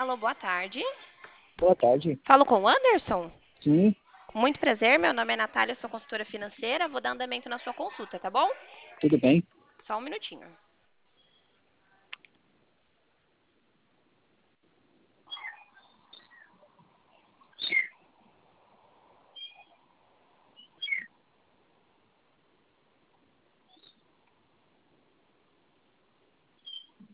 Alô, boa tarde. Boa tarde. Falo com o Anderson? Sim, Muito prazer, meu nome é Natália, sou consultora financeira. Vou dar andamento na sua consulta, tá bom? tudo bem. Só um minutinho.